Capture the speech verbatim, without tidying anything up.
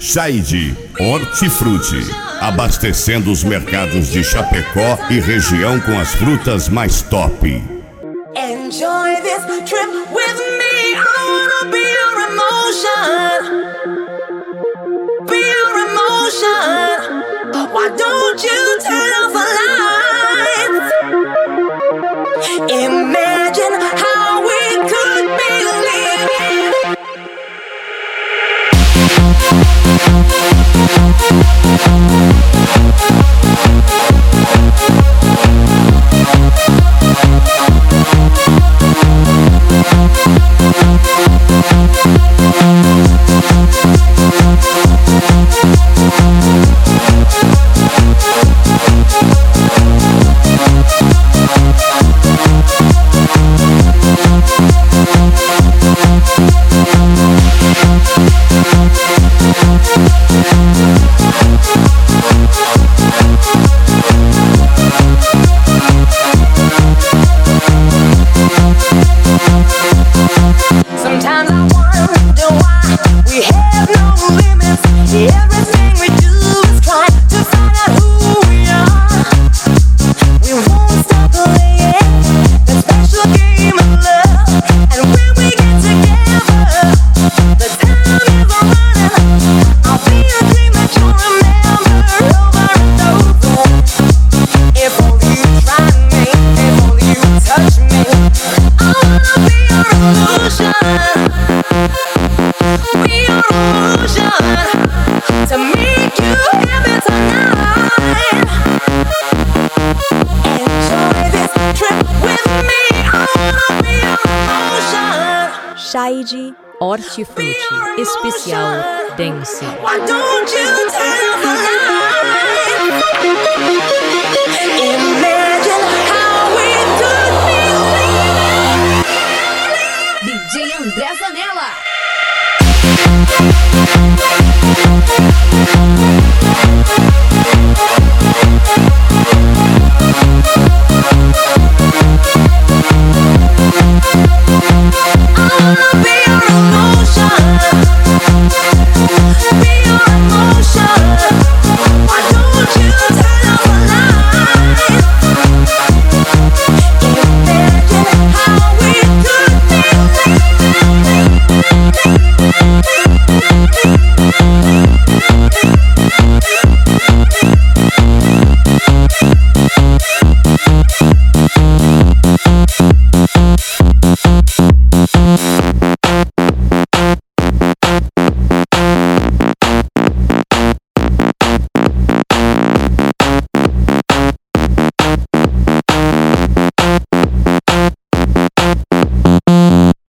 Chaide Hortifruti, abastecendo os mercados de Chapecó e região com as frutas mais top. Enjoy this trip with me. I wanna be your emotion. Be your emotion. Why don't you turn off the lights? Imagine how we could be living. Sometimes I wonder why we have no limits. Everything we do is try to find out who we are. We won't stop playing the special game of love. And when we get together, the time is running. I'll be a dream that you'll remember over and over. If only you try me, if only you touch me, I wanna be your illusion. Be your illusion to make you happy tonight. Enjoy this trip with me. I wanna be your emotion. Chaide Hortifruti Especial Dance. Why don't you turn off the lights? Imagine